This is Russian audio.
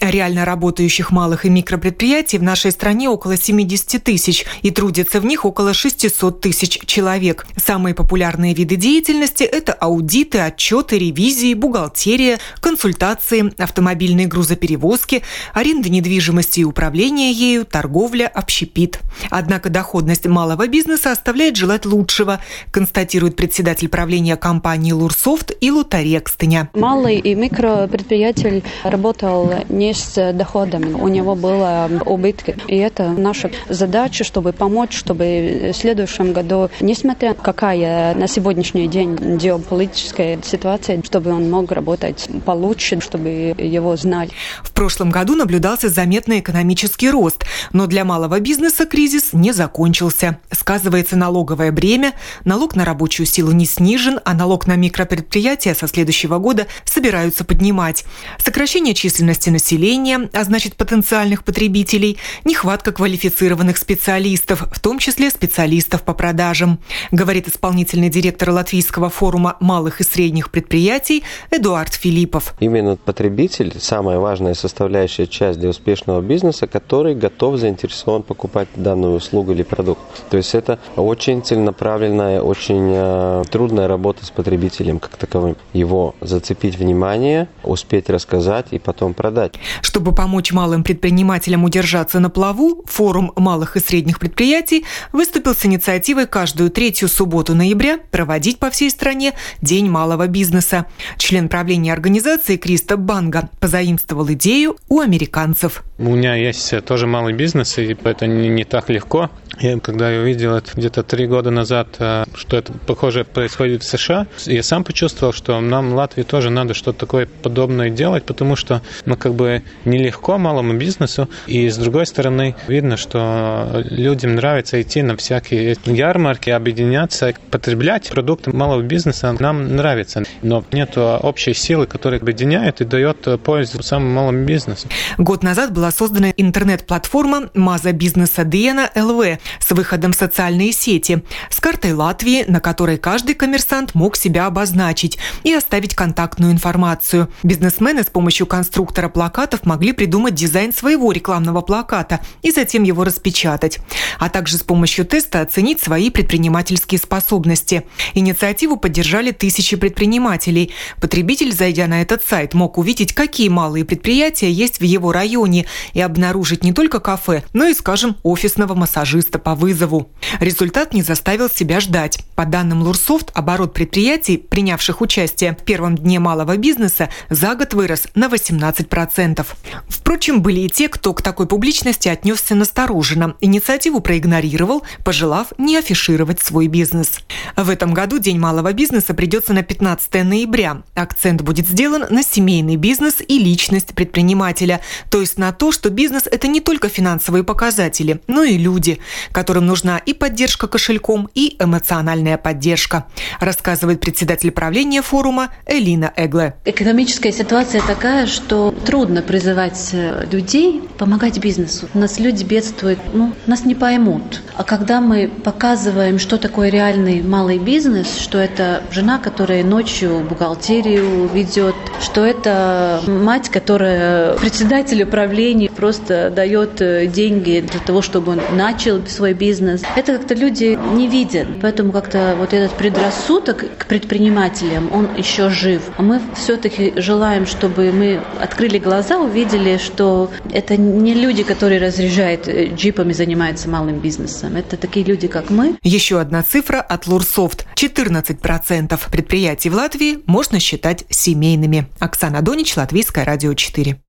Реально работающих малых и микропредприятий в нашей стране около 70 тысяч, и трудится в них около 600 тысяч человек. Самые популярные виды деятельности – это аудиты, отчеты, ревизии, бухгалтерия, консультации, автомобильные грузоперевозки, аренда недвижимости и управление ею, торговля, общепит. Однако доходность малого бизнеса оставляет желать лучшего, констатирует председатель правления компании «Лурсофт» Илу Тарекстыня. Малый и микропредприятель работал не с доходами, у него было убытки. И это наша задача, чтобы помочь, чтобы в следующем году, несмотря какая на сегодняшний день геополитическая ситуация, чтобы он мог работать получше, чтобы его знали. В прошлом году наблюдался заметный экономический рост, но для малого бизнеса кризис не закончился. Сказывается налоговое бремя, налог на рабочую силу не снижен, а налог на микропредприятия со следующего года собираются поднимать. Сокращение численности населения, а значит потенциальных потребителей, нехватка квалифицированных специалистов, в том числе специалистов по продажам, говорит исполнительный директор Латвийского форума малых и средних предприятий Эдуард Филиппов. Именно потребитель – самая важная составляющая часть для успешного бизнеса, который готов, заинтересован покупать данную услугу или продукт. То есть это очень целенаправленная, очень трудная работа с потребителем как таковым. Его зацепить внимание, успеть рассказать и потом продать. Чтобы помочь малым предпринимателям удержаться на плаву, форум малых и средних предприятий выступил с инициативой каждую третью субботу ноября проводить по всей стране День малого бизнеса. Член правления организации Криста Банга позаимствовал идею у американцев. У меня есть тоже малый бизнес, и это не так легко. Когда я увидел это где-то 3 года назад, что это похоже происходит в США, я сам почувствовал, что нам в Латвии тоже надо что-то такое подобное делать, потому что нелегко малому бизнесу, и с другой стороны видно, что людям нравится идти на всякие ярмарки, объединяться, потреблять продукты малого бизнеса нам нравится, но нет общей силы, которая объединяет и дает пользу самому малому бизнесу. Год назад была создана интернет-платформа Маза бизнеса Диена ЛВ с выходом в социальные сети, с картой Латвии, на которой каждый коммерсант мог себя обозначить и оставить контактную информацию. Бизнесмены с помощью конструктора плакатов могли придумать дизайн своего рекламного плаката и затем его распечатать, а также с помощью теста оценить свои предпринимательские способности. Инициативу поддержали тысячи предпринимателей. Потребитель, зайдя на этот сайт, мог увидеть, какие малые предприятия есть в его районе и обнаружить не только кафе, но и, скажем, офисного массажиста по вызову. Результат не заставил себя ждать. По данным Лурсофт, оборот предприятий, принявших участие в первом дне малого бизнеса, за год вырос на 18%. Впрочем, были и те, кто к такой публичности отнесся настороженно. Инициативу проигнорировал, пожелав не афишировать свой бизнес. В этом году День малого бизнеса придется на 15 ноября. Акцент будет сделан на семейный бизнес и личность предпринимателя, то есть на то, что бизнес – это не только финансовые показатели, но и люди, которым нужна и поддержка кошельком, и эмоциональная поддержка, рассказывает председатель правления форума Элина Эгле. Экономическая ситуация такая, что трудно призывать людей помогать бизнесу. У нас люди бедствуют, нас не поймут. А когда мы показываем, что такое реальный малый бизнес, что это жена, которая ночью бухгалтерию ведет, что это мать, которая председатель управления просто дает деньги для того, чтобы он начал свой бизнес. Это как-то люди не видят. Поэтому как-то вот этот предрассудок к предпринимателям, он еще жив. А мы все-таки желаем, чтобы мы открыли глаза, увидели, что это не люди, которые разъезжают джипами, занимаются малым бизнесом. Это такие люди, как мы. Еще одна цифра от Лурсофт. 14% предприятий в Латвии можно считать семейными. Оксана Донич, Латвийское радио 4.